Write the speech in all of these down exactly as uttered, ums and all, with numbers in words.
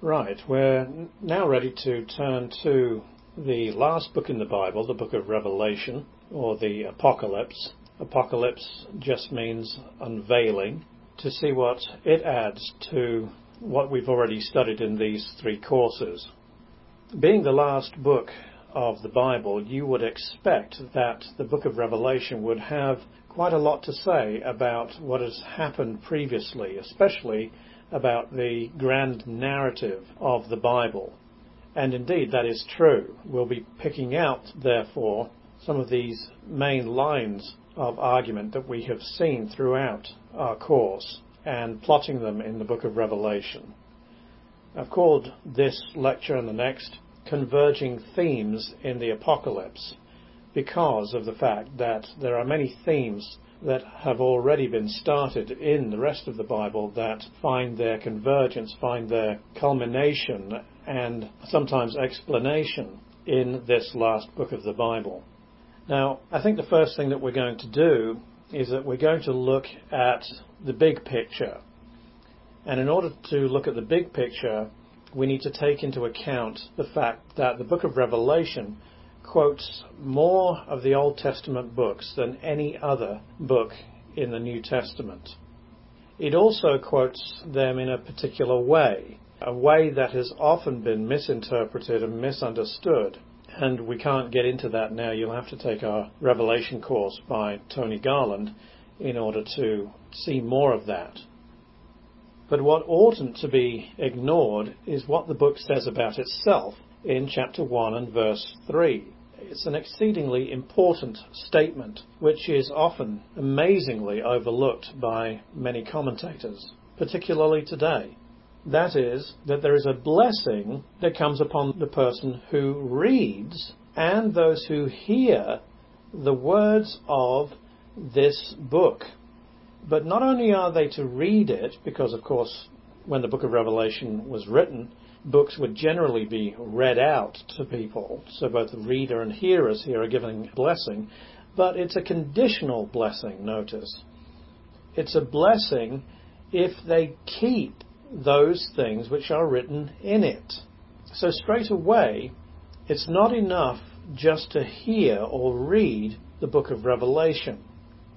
Right, we're now ready to turn to the last book in the Bible, the book of Revelation, or the Apocalypse. Apocalypse just means unveiling, to see what it adds to what we've already studied in these three courses. Being the last book of the Bible, you would expect that the book of Revelation would have quite a lot to say about what has happened previously, especially about the grand narrative of the Bible. And indeed, that is true. We'll be picking out, therefore, some of these main lines of argument that we have seen throughout our course and plotting them in the book of Revelation. I've called this lecture and the next Converging Themes in the Apocalypse because of the fact that there are many themes that have already been started in the rest of the Bible that find their convergence, find their culmination and sometimes explanation in this last book of the Bible. Now, I think the first thing that we're going to do is that we're going to look at the big picture. And in order to look at the big picture, we need to take into account the fact that the book of Revelation quotes more of the Old Testament books than any other book in the New Testament. It also quotes them in a particular way, a way that has often been misinterpreted and misunderstood. And we can't get into that now. You'll have to take our Revelation course by Tony Garland in order to see more of that. But what oughtn't to be ignored is what the book says about itself in chapter one and verse three. It's an exceedingly important statement, which is often amazingly overlooked by many commentators, particularly today. That is, that there is a blessing that comes upon the person who reads and those who hear the words of this book. But not only are they to read it, because of course when the book of Revelation was written, books would generally be read out to people, so both the reader and hearers here are given a blessing, but it's a conditional blessing, notice. It's a blessing if they keep those things which are written in it. So straight away, it's not enough just to hear or read the book of Revelation.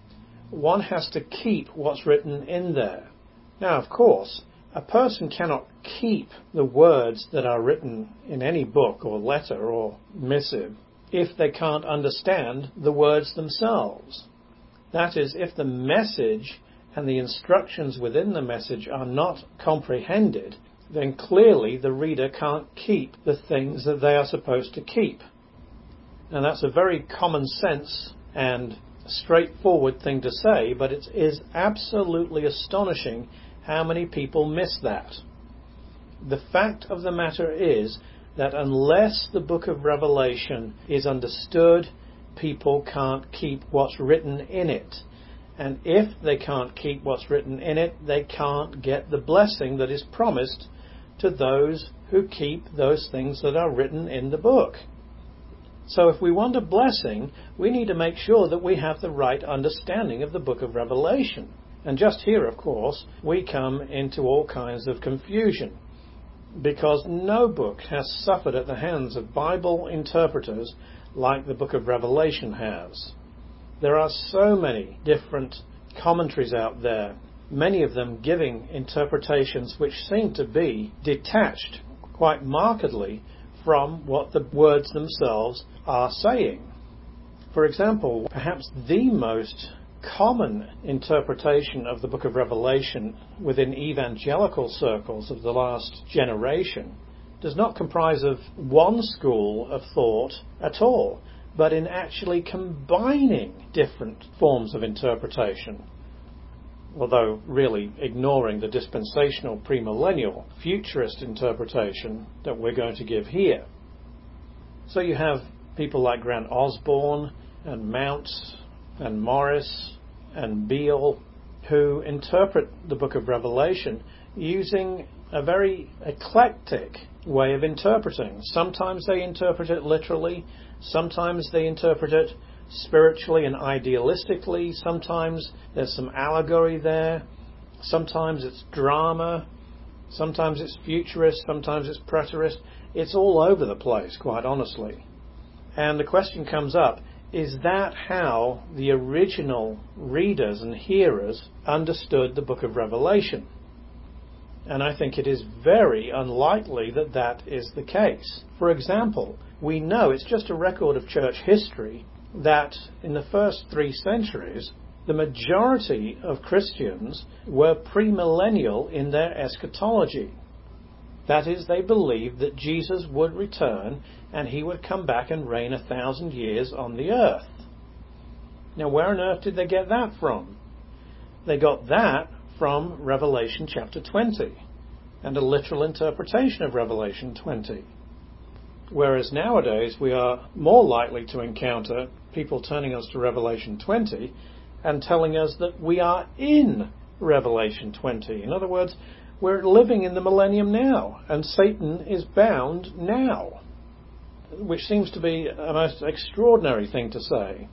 One has to keep what's written in there. Now, of course, a person cannot keep the words that are written in any book or letter or missive if they can't understand the words themselves. That is, if the message and the instructions within the message are not comprehended, then clearly the reader can't keep the things that they are supposed to keep. And that's a very common sense and straightforward thing to say, but it is absolutely astonishing how many people miss that. The fact of the matter is that unless the book of Revelation is understood, people can't keep what's written in it. And if they can't keep what's written in it, they can't get the blessing that is promised to those who keep those things that are written in the book. So if we want a blessing, we need to make sure that we have the right understanding of the book of Revelation. And just here, of course, we come into all kinds of confusion, because no book has suffered at the hands of Bible interpreters like the book of Revelation has. There are so many different commentaries out there, many of them giving interpretations which seem to be detached quite markedly from what the words themselves are saying. For example, perhaps the most common interpretation of the book of Revelation within evangelical circles of the last generation does not comprise of one school of thought at all, but in actually combining different forms of interpretation, although really ignoring the dispensational premillennial futurist interpretation that we're going to give here. So you have people like Grant Osborne and Mounce and Morris and Beale who interpret the book of Revelation using a very eclectic way of interpreting. Sometimes they interpret it literally, sometimes they interpret it spiritually and idealistically, sometimes there's some allegory there, sometimes it's drama, Sometimes it's futurist, sometimes it's preterist. It's all over the place, quite honestly. And the question comes up, is that how the original readers and hearers understood the book of Revelation? And I think it is very unlikely that that is the case. For example, we know, it's just a record of church history, that in the first three centuries, the majority of Christians were premillennial in their eschatology. That is, they believed that Jesus would return and he would come back and reign a thousand years on the earth. Now, where on earth did they get that from? They got that from Revelation chapter twenty and a literal interpretation of Revelation twenty. Whereas nowadays we are more likely to encounter people turning us to Revelation twenty and telling us that we are in Revelation twenty. In other words, we're living in the millennium now, and Satan is bound now, which seems to be a most extraordinary thing to say.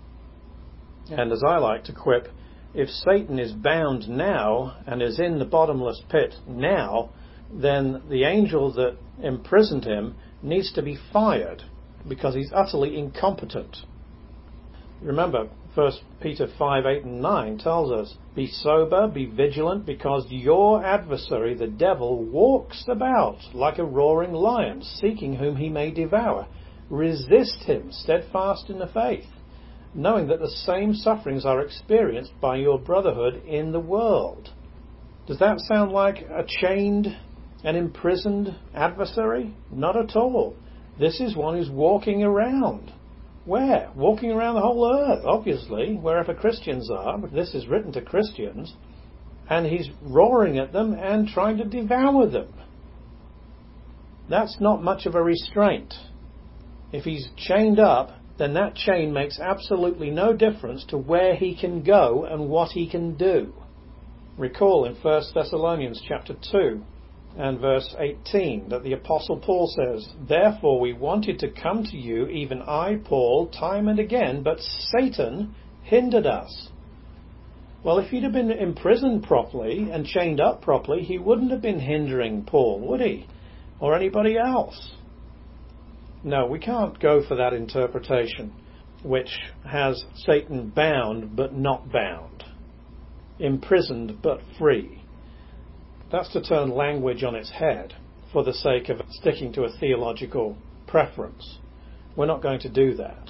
And as I like to quip, if Satan is bound now and is in the bottomless pit now, then the angel that imprisoned him needs to be fired because he's utterly incompetent. Remember, First Peter five, eight and nine tells us, "Be sober, be vigilant, because your adversary, the devil, walks about like a roaring lion, seeking whom he may devour. Resist him, steadfast in the faith, knowing that the same sufferings are experienced by your brotherhood in the world." Does that sound like a chained and imprisoned adversary? Not at all. This is one who's walking around. Where? Walking around the whole earth, obviously, wherever Christians are, but this is written to Christians, and he's roaring at them and trying to devour them. That's not much of a restraint. If he's chained up, then that chain makes absolutely no difference to where he can go and what he can do. Recall in First Thessalonians chapter two and verse eighteen that the Apostle Paul says, "Therefore we wanted to come to you, even I, Paul, time and again, but Satan hindered us." Well, if he'd have been imprisoned properly and chained up properly, he wouldn't have been hindering Paul, would he? Or anybody else? No, we can't go for that interpretation, which has Satan bound but not bound, imprisoned but free. That's to turn language on its head for the sake of sticking to a theological preference. We're not going to do that.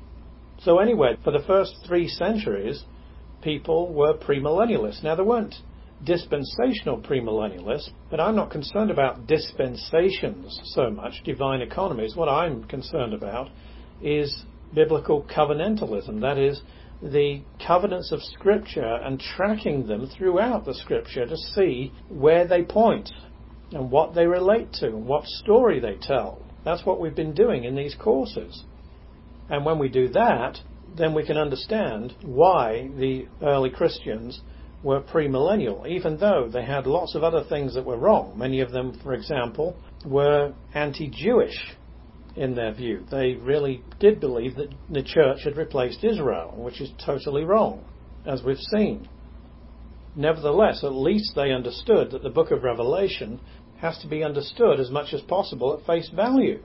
So anyway, for the first three centuries, people were premillennialists. Now, there weren't dispensational premillennialists, but I'm not concerned about dispensations so much, divine economies. What I'm concerned about is biblical covenantalism. That is, the covenants of Scripture and tracking them throughout the Scripture to see where they point and what they relate to and what story they tell. That's what we've been doing in these courses. And when we do that, then we can understand why the early Christians were premillennial, even though they had lots of other things that were wrong. Many of them, for example, were anti-Jewish in their view. They really did believe that the church had replaced Israel, which is totally wrong, as we've seen. Nevertheless, at least they understood that the book of Revelation has to be understood as much as possible at face value.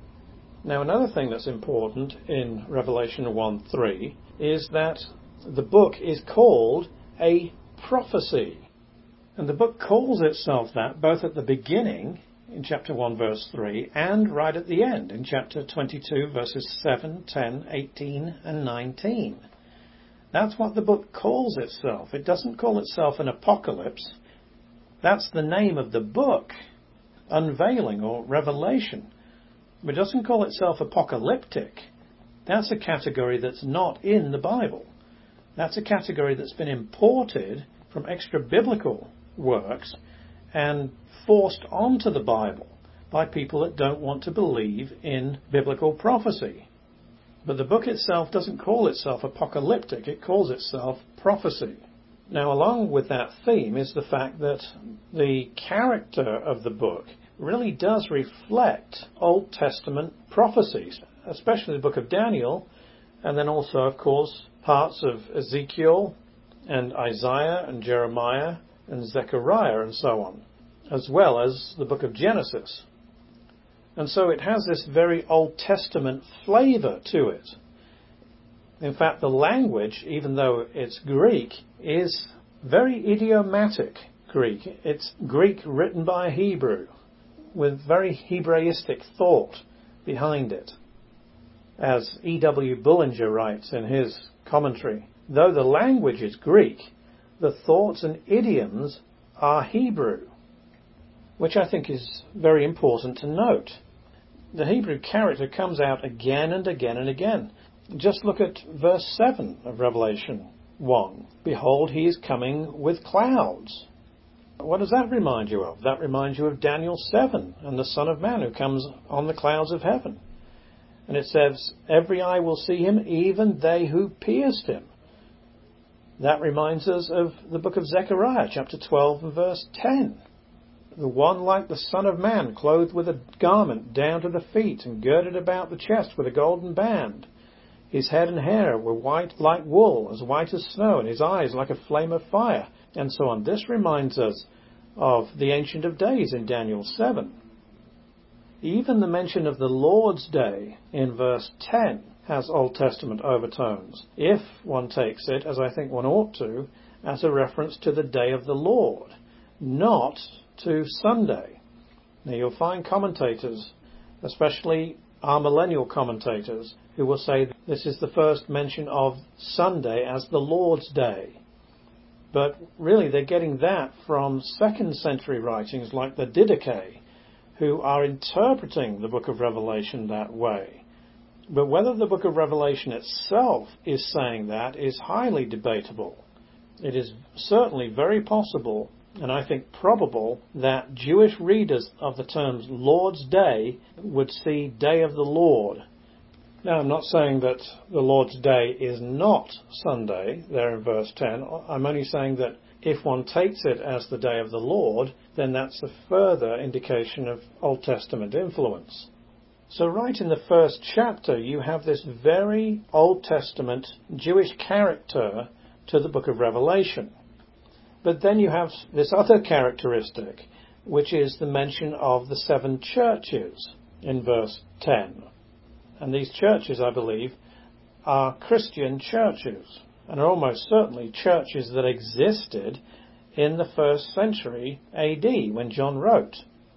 Now, another thing that's important in Revelation one three is that the book is called a prophecy. And the book calls itself that both at the beginning in chapter one verse three and right at the end in chapter twenty-two verses seven, ten, eighteen and nineteen. That's what the book calls itself. It doesn't call itself an apocalypse. That's the name of the book, unveiling or revelation. It doesn't call itself apocalyptic. That's a category that's not in the Bible. That's a category that's been imported from extra-biblical works and forced onto the Bible by people that don't want to believe in biblical prophecy. But the book itself doesn't call itself apocalyptic, it calls itself prophecy. Now, along with that theme is the fact that the character of the book really does reflect Old Testament prophecies, especially the book of Daniel, and then also, of course, parts of Ezekiel and Isaiah and Jeremiah and Zechariah and so on. as well as the book of Genesis. And so it has this very Old Testament flavour to it. In fact, the language, even though it's Greek, is very idiomatic Greek. It's Greek written by a Hebrew, with very Hebraistic thought behind it. As E W Bullinger writes in his commentary, though the language is Greek, the thoughts and idioms are Hebrew, which I think is very important to note. The Hebrew character comes out again and again and again. Just look at verse seven of Revelation one. Behold, he is coming with clouds. What does that remind you of? That reminds you of Daniel seven and the Son of Man who comes on the clouds of heaven. And it says, every eye will see him, even they who pierced him. That reminds us of the book of Zechariah, chapter twelve and verse ten. The one like the Son of Man, clothed with a garment down to the feet and girded about the chest with a golden band. His head and hair were white like wool, as white as snow, and his eyes like a flame of fire, and so on. This reminds us of the Ancient of Days in Daniel seven. Even the mention of the Lord's Day in verse ten has Old Testament overtones, if one takes it, as I think one ought to, as a reference to the day of the Lord, not to Sunday. Now you'll find commentators, especially our millennial commentators, who will say this is the first mention of Sunday as the Lord's Day. But really they're getting that from second century writings like the Didache, who are interpreting the book of Revelation that way. But whether the book of Revelation itself is saying that is highly debatable. It is certainly very possible, and I think probable, that Jewish readers of the terms Lord's Day would see Day of the Lord. Now, I'm not saying that the Lord's Day is not Sunday, there in verse ten. I'm only saying that if one takes it as the Day of the Lord, then that's a further indication of Old Testament influence. So right in the first chapter, you have this very Old Testament Jewish character to the book of Revelation. But then you have this other characteristic, which is the mention of the seven churches in verse ten. And these churches, I believe, are Christian churches, and are almost certainly churches that existed in the first century A D when John wrote.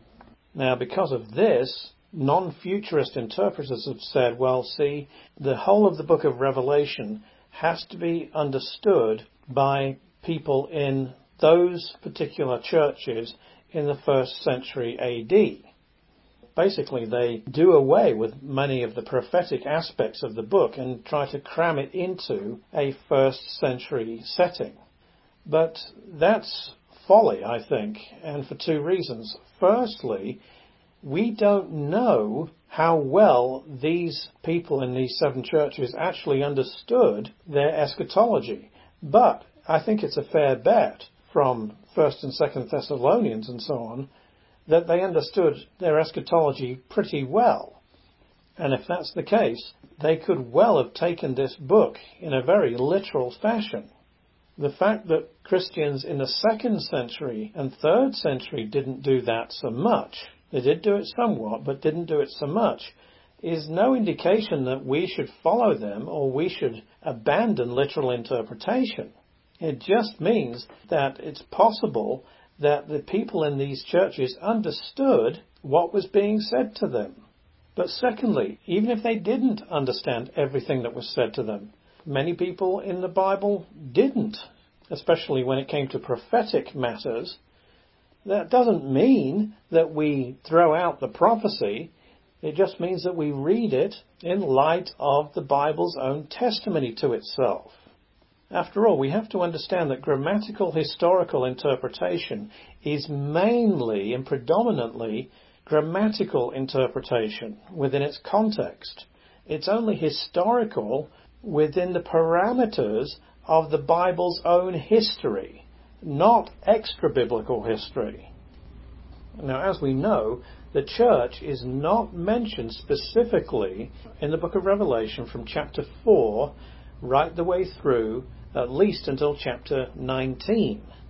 Now, because of this, non-futurist interpreters have said, well, see, the whole of the book of Revelation has to be understood by people in those particular churches in the first century A D. Basically, they do away with many of the prophetic aspects of the book and try to cram it into a first century setting. But that's folly, I think, and for two reasons. Firstly, we don't know how well these people in these seven churches actually understood their eschatology. But I think it's a fair bet from First and Second Thessalonians and so on that they understood their eschatology pretty well. And if that's the case, they could well have taken this book in a very literal fashion. The fact that Christians in the second century and third century didn't do that so much, they did do it somewhat, but didn't do it so much, is no indication that we should follow them or we should abandon literal interpretation. It just means that it's possible that the people in these churches understood what was being said to them. But secondly, even if they didn't understand everything that was said to them, many people in the Bible didn't, especially when it came to prophetic matters. That doesn't mean that we throw out the prophecy. It just means that we read it in light of the Bible's own testimony to itself. After all, we have to understand that grammatical historical interpretation is mainly and predominantly grammatical interpretation within its context. It's only historical within the parameters of the Bible's own history, not extra-biblical history. Now, as we know, the church is not mentioned specifically in the book of Revelation from chapter four right the way through, at least until chapter nineteen.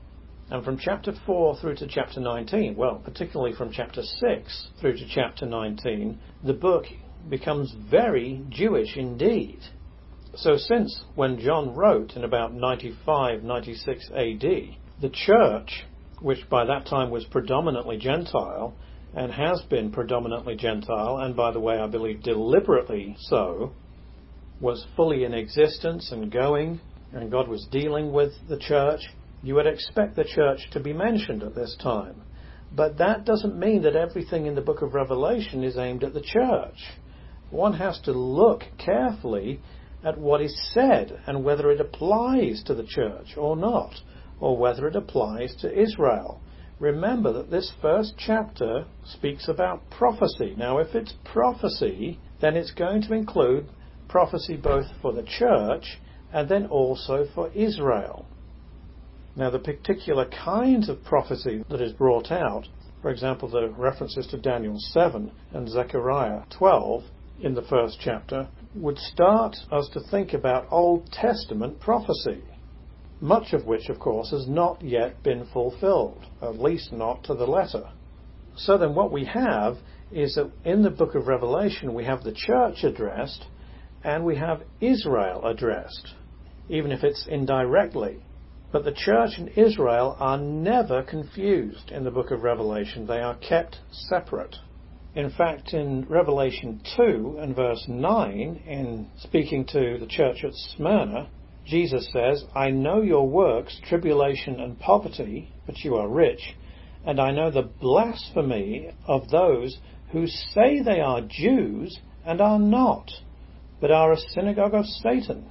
And from chapter four through to chapter nineteen, well, particularly from chapter six through to chapter nineteen, the book becomes very Jewish indeed. So since when John wrote in about ninety-five, ninety-six A D, the church, which by that time was predominantly Gentile, and has been predominantly Gentile, and by the way, I believe deliberately so, was fully in existence and going, and God was dealing with the church, you would expect the church to be mentioned at this time. But that doesn't mean that everything in the book of Revelation is aimed at the church. One has to look carefully at what is said and whether it applies to the church or not, or whether it applies to Israel. Remember that this first chapter speaks about prophecy. Now, if it's prophecy, then it's going to include prophecy both for the church and then also for Israel. Now, the particular kinds of prophecy that is brought out, for example, the references to Daniel seven and Zechariah twelve in the first chapter, would start us to think about Old Testament prophecy, much of which, of course, has not yet been fulfilled, at least not to the letter. So then what we have is that in the book of Revelation we have the church addressed and we have Israel addressed, even if it's indirectly. But the church and Israel are never confused in the book of Revelation. They are kept separate. In fact, in Revelation two and verse nine, in speaking to the church at Smyrna, Jesus says, I know your works, tribulation and poverty, but you are rich, and I know the blasphemy of those who say they are Jews and are not, but are a synagogue of Satan.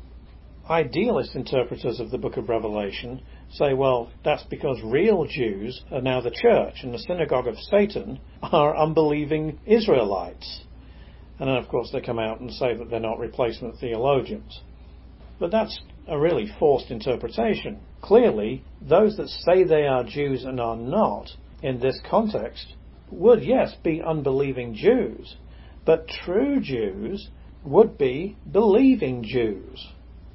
Idealist interpreters of the book of Revelation say, well, that's because real Jews are now the church and the synagogue of Satan are unbelieving Israelites. And then, of course, they come out and say that they're not replacement theologians. But that's a really forced interpretation. Clearly, those that say they are Jews and are not, in this context, would, yes, be unbelieving Jews. But true Jews would be believing Jews,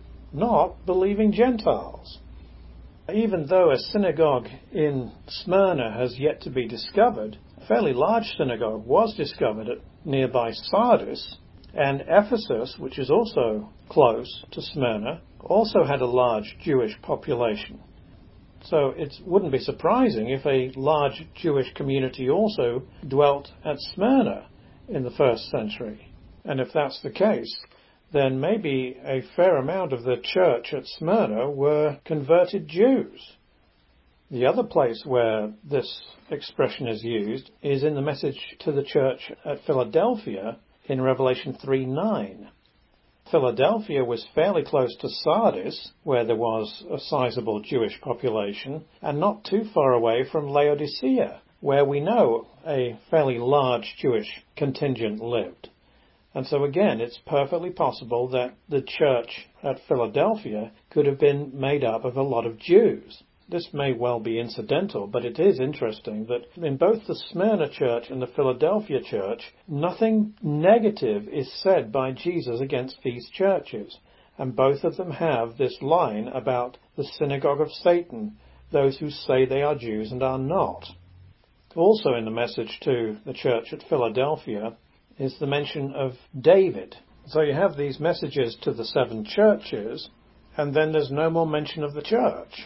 not believing Gentiles. Even though a synagogue in Smyrna has yet to be discovered, a fairly large synagogue was discovered at nearby Sardis, and Ephesus, which is also close to Smyrna, also had a large Jewish population. So it wouldn't be surprising if a large Jewish community also dwelt at Smyrna in the first century. And if that's the case, then maybe a fair amount of the church at Smyrna were converted Jews. The other place where this expression is used is in the message to the church at Philadelphia in Revelation three nine. Philadelphia was fairly close to Sardis, where there was a sizable Jewish population, and not too far away from Laodicea, where we know a fairly large Jewish contingent lived. And so again, it's perfectly possible that the church at Philadelphia could have been made up of a lot of Jews. This may well be incidental, but it is interesting that in both the Smyrna church and the Philadelphia church, nothing negative is said by Jesus against these churches. And both of them have this line about the synagogue of Satan, those who say they are Jews and are not. Also in the message to the church at Philadelphia is the mention of David. So you have these messages to the seven churches, and then there's no more mention of the church.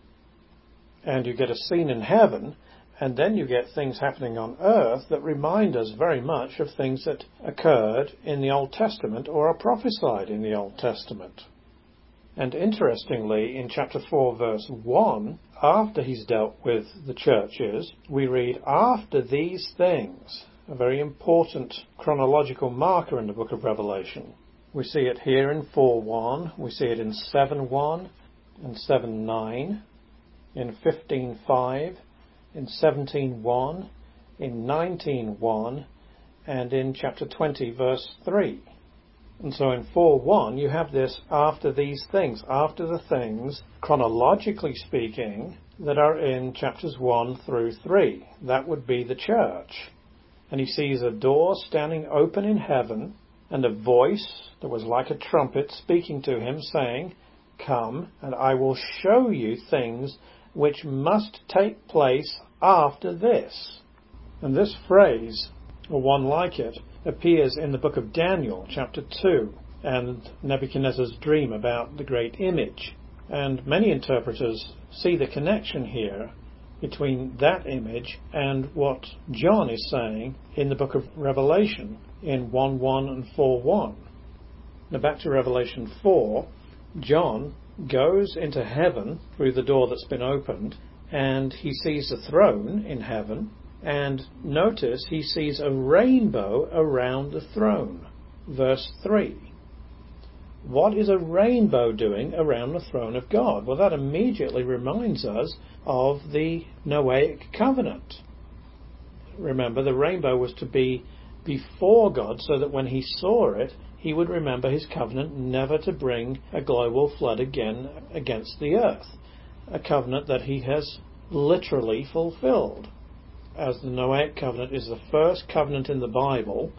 And you get a scene in heaven, and then you get things happening on earth that remind us very much of things that occurred in the Old Testament or are prophesied in the Old Testament. And interestingly, in chapter four, verse one, after he's dealt with the churches, we read, after these things, a very important chronological marker in the book of Revelation. We see it here in four one, we see it in seven one, and seven nine, in fifteen five, in seventeen one, in nineteen one, and in chapter twenty, verse three. And so in four one, you have this after these things, after the things, chronologically speaking, that are in chapters one through three. That would be the church. And he sees a door standing open in heaven, and a voice that was like a trumpet speaking to him, saying, come, and I will show you things which must take place after this. And this phrase, or one like it, appears in the book of Daniel, chapter two, and Nebuchadnezzar's dream about the great image. And many interpreters see the connection here between that image and what John is saying in the book of Revelation in one one and four one. Now back to Revelation four, John goes into heaven through the door that's been opened, and he sees a throne in heaven, and notice he sees a rainbow around the throne. Verse three. What is a rainbow doing around the throne of God? Well, that immediately reminds us of the Noahic covenant. Remember, the rainbow was to be before God so that when he saw it, he would remember his covenant never to bring a global flood again against the earth. A covenant that he has literally fulfilled. As the Noahic covenant is the first covenant in the Bible,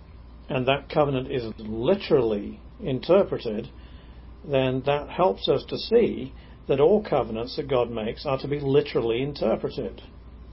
and that covenant is literally interpreted, then that helps us to see that all covenants that God makes are to be literally interpreted.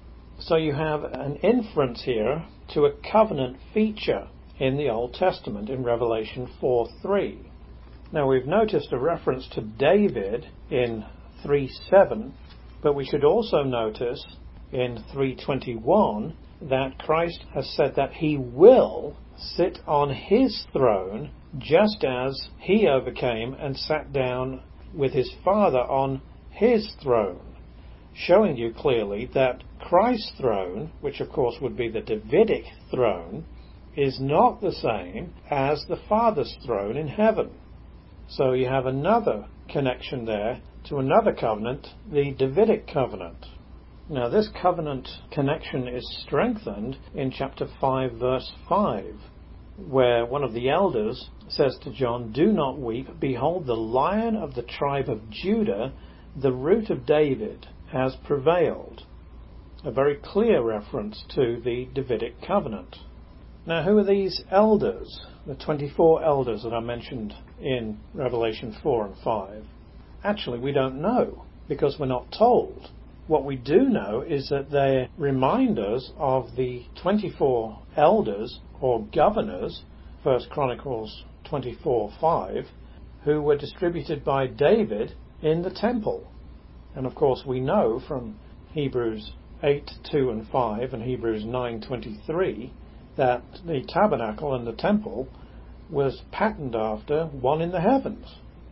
So you have an inference here to a covenant feature in the Old Testament in Revelation four three. Now we've noticed a reference to David in three seven, but we should also notice in three twenty-one that Christ has said that he will sit on his throne just as he overcame and sat down with his Father on his throne, showing you clearly that Christ's throne, which of course would be the Davidic throne, is not the same as the Father's throne in heaven. So you have another connection there to another covenant, the Davidic covenant. Now this covenant connection is strengthened in chapter five verse five, where one of the elders says to John, "Do not weep, behold the Lion of the tribe of Judah, the root of David, has prevailed." A very clear reference to the Davidic covenant. Now who are these elders, the twenty-four elders that are mentioned in Revelation four and five? Actually we don't know, because we're not told. What we do know is that they remind us of the twenty-four elders or governors, First Chronicles twenty-four five, who were distributed by David in the temple. And of course we know from Hebrews eight two and five and Hebrews nine twenty-three that the tabernacle and the temple was patterned after one in the heavens.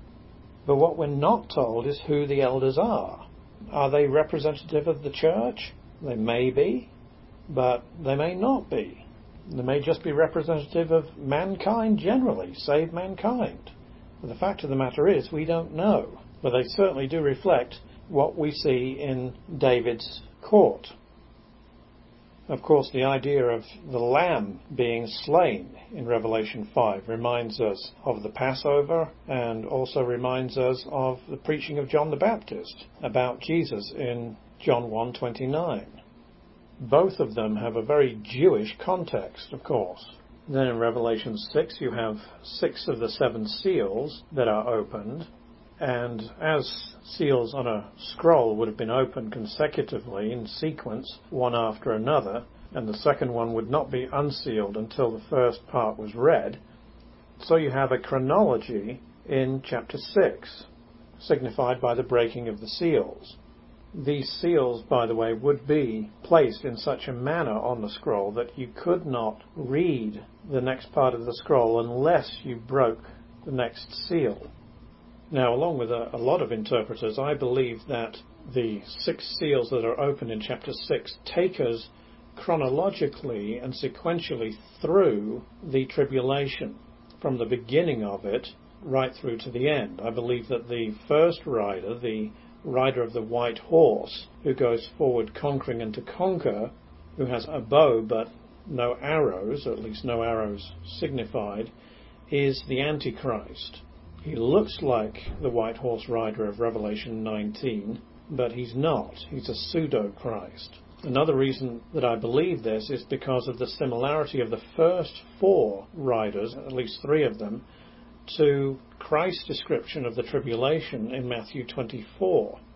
But what we're not told is who the elders are. Are they representative of the church? They may be, but they may not be. They may just be representative of mankind generally, save mankind. But the fact of the matter is, we don't know. But they certainly do reflect what we see in David's court. Of course, the idea of the lamb being slain in Revelation five reminds us of the Passover and also reminds us of the preaching of John the Baptist about Jesus in John one twenty-nine. Both of them have a very Jewish context, of course. Then in Revelation six you have six of the seven seals that are opened, and as seals on a scroll would have been opened consecutively in sequence, one after another, and the second one would not be unsealed until the first part was read, so you have a chronology in chapter six, signified by the breaking of the seals. These seals, by the way, would be placed in such a manner on the scroll that you could not read the next part of the scroll unless you broke the next seal. Now, along with a, a lot of interpreters, I believe that the six seals that are opened in chapter six take us chronologically and sequentially through the tribulation, from the beginning of it right through to the end. I believe that the first rider, the rider of the white horse, who goes forward conquering and to conquer, who has a bow but no arrows, or at least no arrows signified, is the Antichrist. He looks like the white horse rider of Revelation nineteen, but he's not. He's a pseudo-Christ. Another reason that I believe this is because of the similarity of the first four riders, at least three of them, to Christ's description of the tribulation in Matthew twenty-four.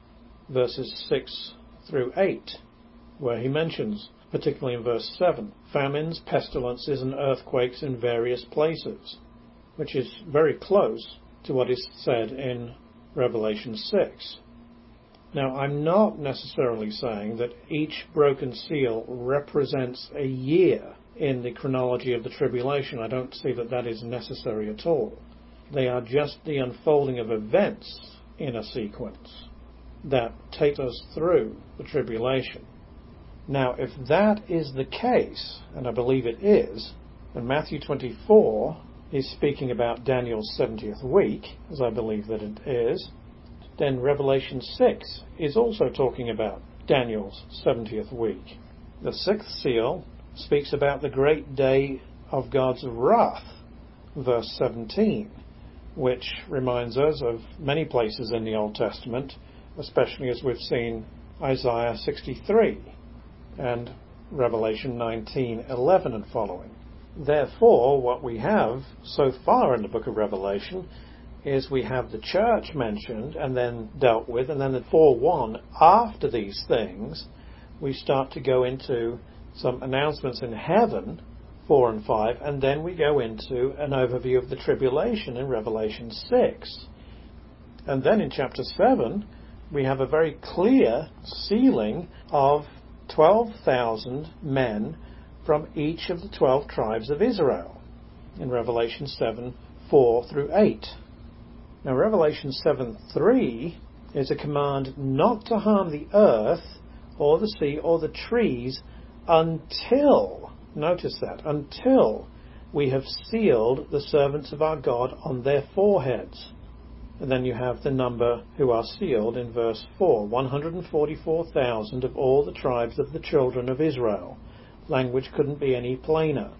verses six through eight, where he mentions, particularly in verse seven, famines, pestilences and earthquakes in various places, which is very close to what is said in Revelation six. Now, I'm not necessarily saying that each broken seal represents a year in the chronology of the tribulation. I don't see that that is necessary at all. They are just the unfolding of events in a sequence that take us through the tribulation. Now, if that is the case, and I believe it is, and Matthew twenty-four is speaking about Daniel's seventieth week, as I believe that it is, then Revelation six is also talking about Daniel's seventieth week. The sixth seal speaks about the great day of God's wrath, verse seventeen, which reminds us of many places in the Old Testament, especially as we've seen Isaiah sixty-three and Revelation nineteen eleven and following. Therefore, what we have so far in the book of Revelation is we have the church mentioned and then dealt with, and then the four one after these things we start to go into some announcements in heaven, four and five, and then we go into an overview of the tribulation in Revelation six. And then in chapter seven we have a very clear sealing of twelve thousand men from each of the twelve tribes of Israel in Revelation seven four through eight. Now, Revelation seven three is a command not to harm the earth or the sea or the trees until, notice that, until we have sealed the servants of our God on their foreheads. And then you have the number who are sealed in verse four, one hundred forty-four thousand of all the tribes of the children of Israel. Language couldn't be any plainer.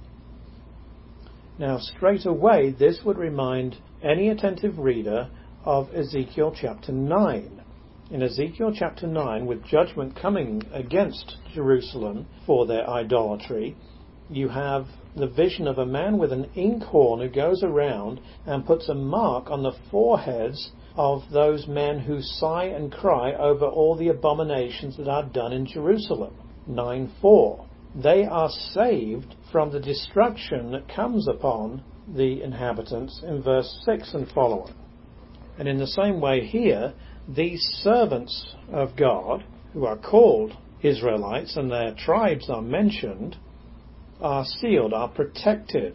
Now, straight away, this would remind any attentive reader of Ezekiel chapter nine. In Ezekiel chapter nine, with judgment coming against Jerusalem for their idolatry, you have the vision of a man with an inkhorn who goes around and puts a mark on the foreheads of those men who sigh and cry over all the abominations that are done in Jerusalem. nine four. They are saved from the destruction that comes upon the inhabitants in verse six and following. And in the same way here, these servants of God, who are called Israelites and their tribes are mentioned, are sealed, are protected.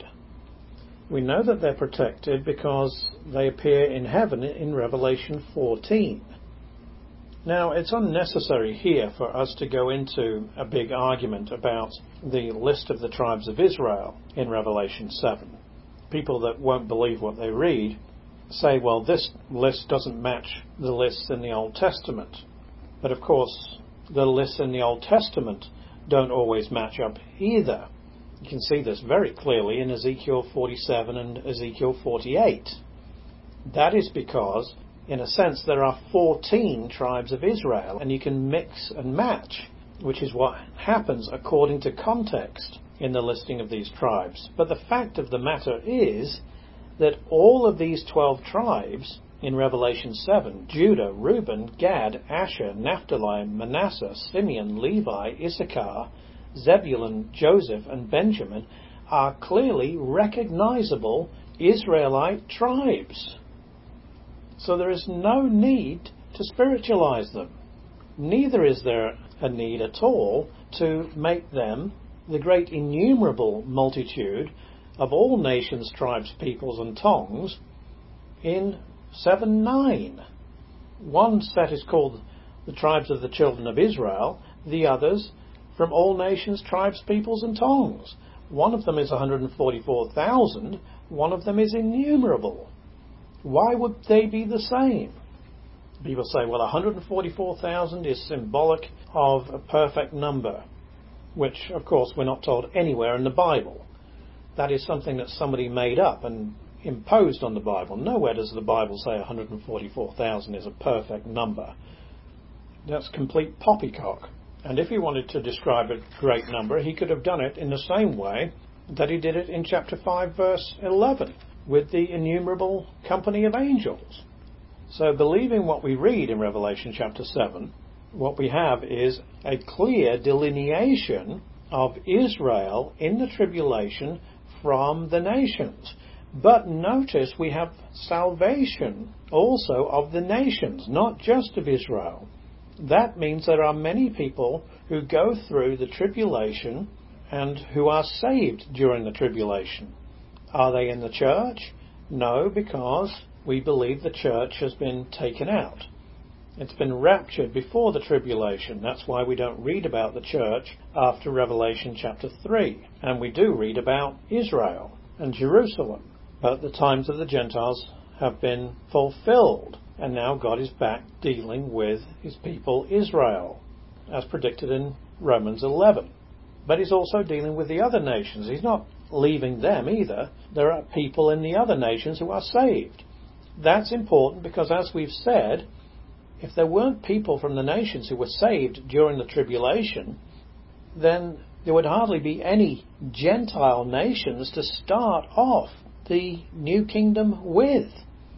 We know that they're protected because they appear in heaven in Revelation fourteen. Now, it's unnecessary here for us to go into a big argument about the list of the tribes of Israel in Revelation seven. People that won't believe what they read say, well, this list doesn't match the lists in the Old Testament. But of course, the lists in the Old Testament don't always match up either. You can see this very clearly in Ezekiel forty-seven and Ezekiel forty-eight. That is because, in a sense, there are fourteen tribes of Israel, and you can mix and match, which is what happens according to context in the listing of these tribes. But the fact of the matter is that all of these twelve tribes in Revelation seven, Judah, Reuben, Gad, Asher, Naphtali, Manasseh, Simeon, Levi, Issachar, Zebulun, Joseph, and Benjamin, are clearly recognizable Israelite tribes. So there is no need to spiritualize them. Neither is there a need at all to make them the great innumerable multitude of all nations, tribes, peoples, and tongues in seven nine. One set is called the tribes of the children of Israel, the others from all nations, tribes, peoples, and tongues. One of them is one hundred forty-four thousand, one of them is innumerable. Why would they be the same? People say, well, one hundred forty-four thousand is symbolic of a perfect number, which, of course, we're not told anywhere in the Bible. That is something that somebody made up and imposed on the Bible. Nowhere does the Bible say one hundred forty-four thousand is a perfect number. That's complete poppycock. And if he wanted to describe a great number, he could have done it in the same way that he did it in chapter five, verse eleven, with the innumerable company of angels. So believing what we read in Revelation chapter seven, what we have is a clear delineation of Israel in the tribulation from the nations. But notice we have salvation also of the nations, not just of Israel. That means there are many people who go through the tribulation and who are saved during the tribulation. Are they in the church? No, because we believe the church has been taken out. It's been raptured before the tribulation. That's why we don't read about the church after Revelation chapter three. And we do read about Israel and Jerusalem. But the times of the Gentiles have been fulfilled. And now God is back dealing with his people Israel, as predicted in Romans eleven. But he's also dealing with the other nations. He's not leaving them either. There are people in the other nations who are saved. That's important because, as we've said, if there weren't people from the nations who were saved during the tribulation, then there would hardly be any Gentile nations to start off the new kingdom with.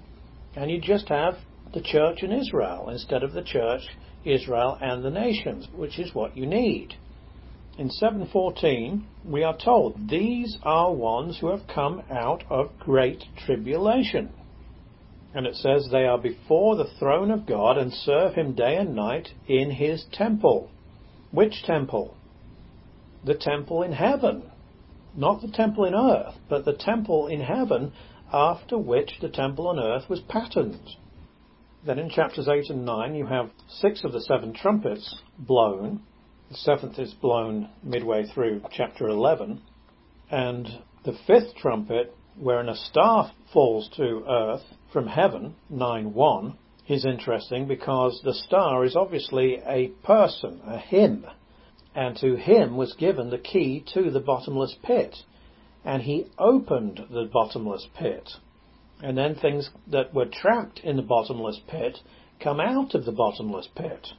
And you just have the church in Israel instead of the church, Israel and the nations, which is what you need. In seven fourteen, we are told, these are ones who have come out of great tribulation. And it says they are before the throne of God and serve him day and night in his temple. Which temple? The temple in heaven. Not the temple in earth, but the temple in heaven, after which the temple on earth was patterned. Then in chapters eight and nine you have six of the seven trumpets blown. The seventh is blown midway through chapter eleven. And the fifth trumpet, wherein a star falls to earth from heaven, nine one, is interesting because the star is obviously a person, a him. And to him was given the key to the bottomless pit. And he opened the bottomless pit. And then things that were trapped in the bottomless pit come out of the bottomless pit.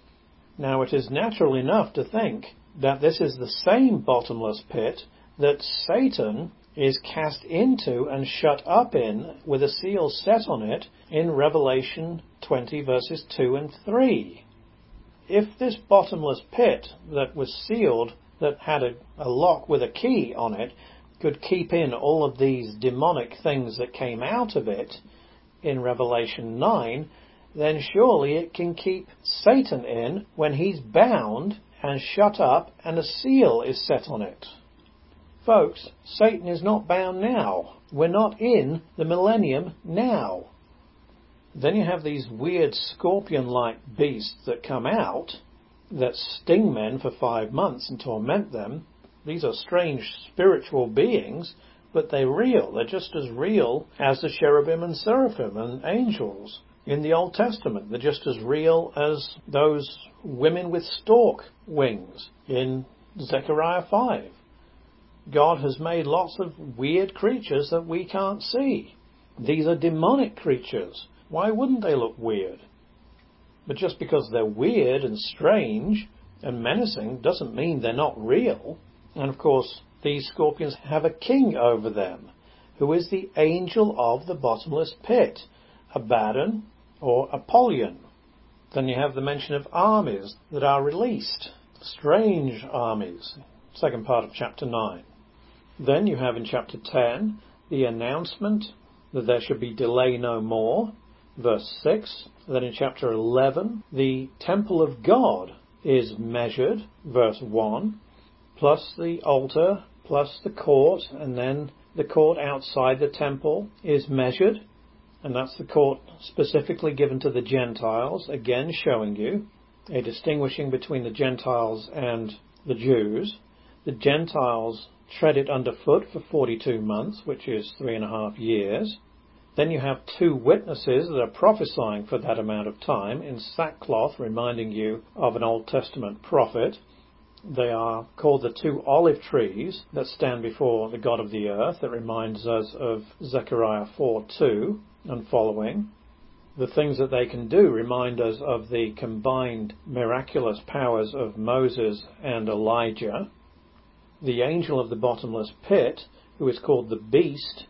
Now it is natural enough to think that this is the same bottomless pit that Satan is cast into and shut up in with a seal set on it in Revelation twenty verses two and three. If this bottomless pit that was sealed, that had a, a lock with a key on it, could keep in all of these demonic things that came out of it in Revelation nine, then surely it can keep Satan in when he's bound and shut up and a seal is set on it. Folks, Satan is not bound now. We're not in the millennium now. Then you have these weird scorpion-like beasts that come out that sting men for five months and torment them. These are strange spiritual beings, but they're real. They're just as real as the cherubim and seraphim and angels in the Old Testament. They're just as real as those women with stork wings in Zechariah five. God has made lots of weird creatures that we can't see. These are demonic creatures. Why wouldn't they look weird? But just because they're weird and strange and menacing doesn't mean they're not real. And of course, these scorpions have a king over them, who is the angel of the bottomless pit, Abaddon or Apollyon. Then you have the mention of armies that are released, strange armies, second part of chapter nine. Then you have in chapter ten the announcement that there should be delay no more, verse six. Then in chapter eleven, the temple of God is measured, verse one, plus the altar, plus the court, and then the court outside the temple is measured, and that's the court specifically given to the Gentiles, again showing you a distinguishing between the Gentiles and the Jews. The Gentiles tread it underfoot for forty-two months, which is three and a half years. Then you have two witnesses that are prophesying for that amount of time in sackcloth, reminding you of an Old Testament prophet. They are called the two olive trees that stand before the God of the earth. That reminds us of Zechariah four two and following. The things that they can do remind us of the combined miraculous powers of Moses and Elijah. The angel of the bottomless pit, who is called the beast,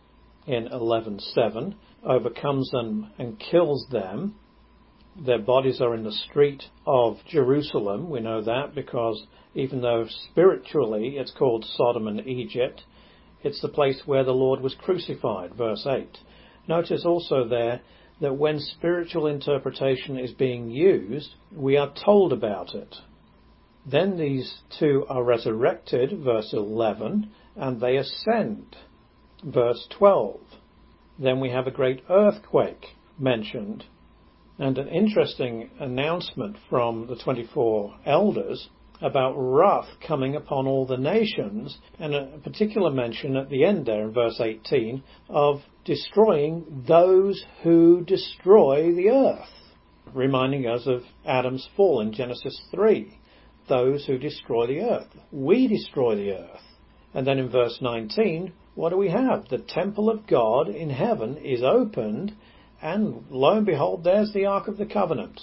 in eleven seven, overcomes them and kills them. Their bodies are in the street of Jerusalem. We know that because even though spiritually it's called Sodom and Egypt, it's the place where the Lord was crucified, verse eight. Notice also there that when spiritual interpretation is being used, we are told about it. Then these two are resurrected, verse eleven, and they ascend, verse twelve. Then we have a great earthquake mentioned, and an interesting announcement from the twenty-four elders about wrath coming upon all the nations, and a particular mention at the end there in verse eighteen of destroying those who destroy the earth, reminding us of Adam's fall in Genesis three, those who destroy the earth. We destroy the earth. And then in verse nineteen, what do we have? The temple of God in heaven is opened, and lo and behold, there's the Ark of the Covenant.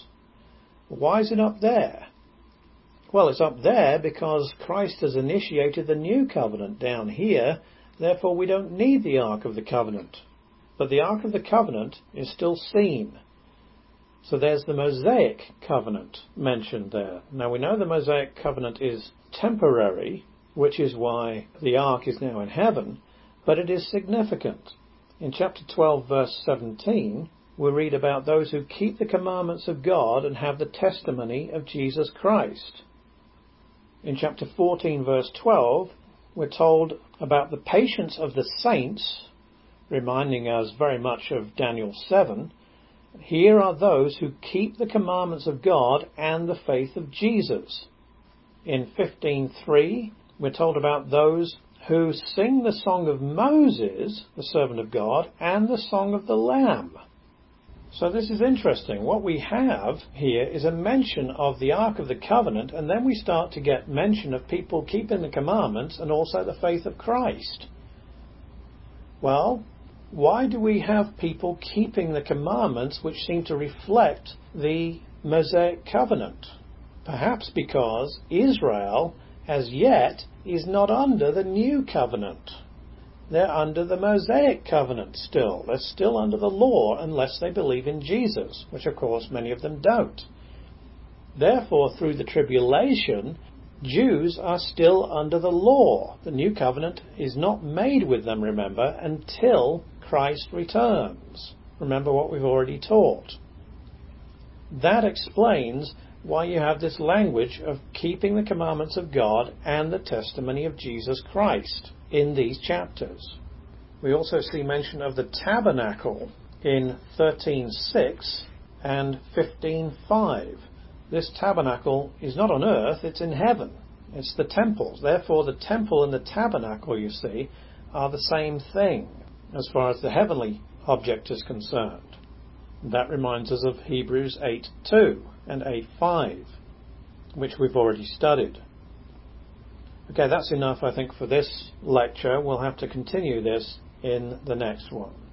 Why is it up there? Well, it's up there because Christ has initiated the new covenant down here. Therefore, we don't need the Ark of the Covenant. But the Ark of the Covenant is still seen. So there's the Mosaic covenant mentioned there. Now, we know the Mosaic covenant is temporary, which is why the Ark is now in heaven, but it is significant. In chapter twelve, verse seventeen, we read about those who keep the commandments of God and have the testimony of Jesus Christ. In chapter fourteen, verse twelve, we're told about the patience of the saints, reminding us very much of Daniel seven. Here are those who keep the commandments of God and the faith of Jesus. In fifteen three, we're told about those who sing the song of Moses, the servant of God, and the song of the Lamb. So this is interesting. What we have here is a mention of the Ark of the Covenant, and then we start to get mention of people keeping the commandments and also the faith of Christ. Well, why do we have people keeping the commandments which seem to reflect the Mosaic covenant? Perhaps because Israel, as yet, is not under the new covenant. They're under the Mosaic covenant still. They're still under the law unless they believe in Jesus, which of course many of them don't. Therefore, through the tribulation, Jews are still under the law. The new covenant is not made with them, remember, until Christ returns. Remember what we've already taught. That explains why you have this language of keeping the commandments of God and the testimony of Jesus Christ in these chapters. We also see mention of the tabernacle in thirteen six and fifteen five. This tabernacle is not on earth, it's in heaven. It's the temples. Therefore, the temple and the tabernacle, you see, are the same thing as far as the heavenly object is concerned. That reminds us of Hebrews eight two and eight five, which we've already studied. Okay, that's enough, I think, for this lecture. We'll have to continue this in the next one.